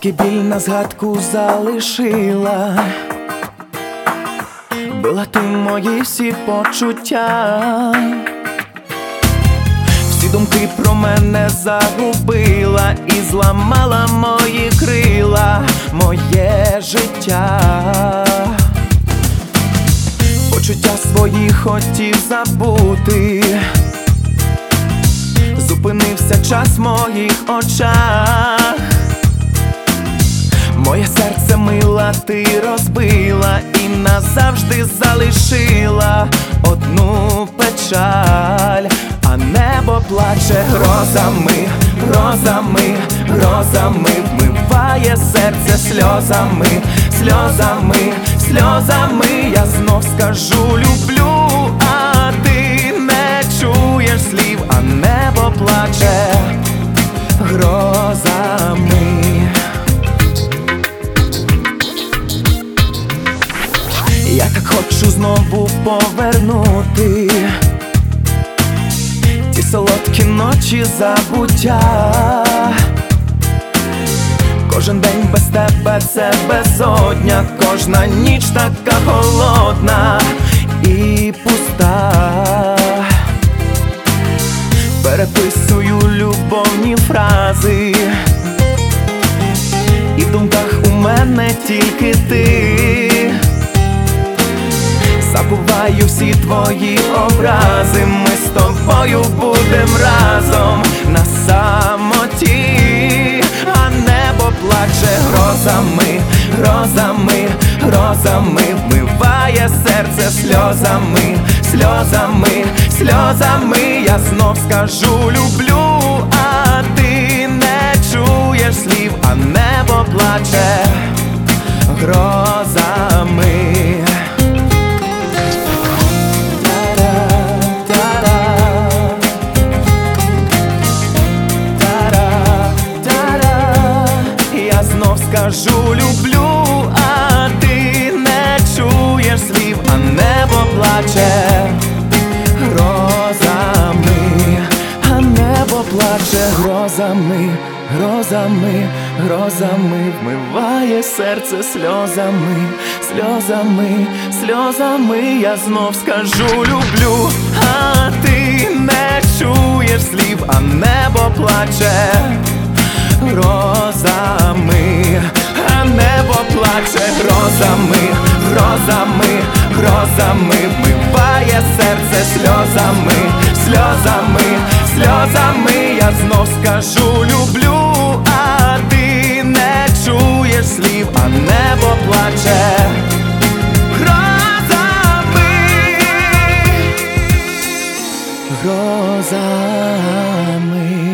Тільки біль на згадку залишила, била ти мої всі почуття, всі думки про мене загубила і зламала мої крила, моє життя. Почуття свої хотів забути, зупинився час в моїх очах. Моє серце мила ти розбила і назавжди залишила одну печаль, а небо плаче грозами, грозами, грозами, вмиває серце сльозами, сльозами, сльозами. Я знов скажу люблю, а ти не чуєш слів, а небо плаче грозами. Я так хочу знову повернути ті солодкі ночі забуття. Кожен день без тебе це безодня, кожна ніч така холодна і пуста. Переписую любовні фрази, і в думках у мене тільки ти. Забуваю всі твої образи, ми з тобою будем разом на самоті, а небо плаче грозами, грозами, грозами, вмиває серце сльозами, сльозами, сльозами. Я знов скажу люблю, а ти не чуєш слів, а небо плаче грозами. Скажу люблю, а ти не чуєш слів, а небо плаче грозами, а небо плаче грозами, грозами, грозами, вмиває серце сльозами, сльозами, сльозами. Я знов скажу люблю, а ти не чуєш слів, а небо плаче грозами, а небо плаче грозами, грозами, грозами, вмиває серце сльозами, сльозами, сльозами. Я знов скажу люблю, а ти не чуєш слів, а небо плаче грозами, грозами.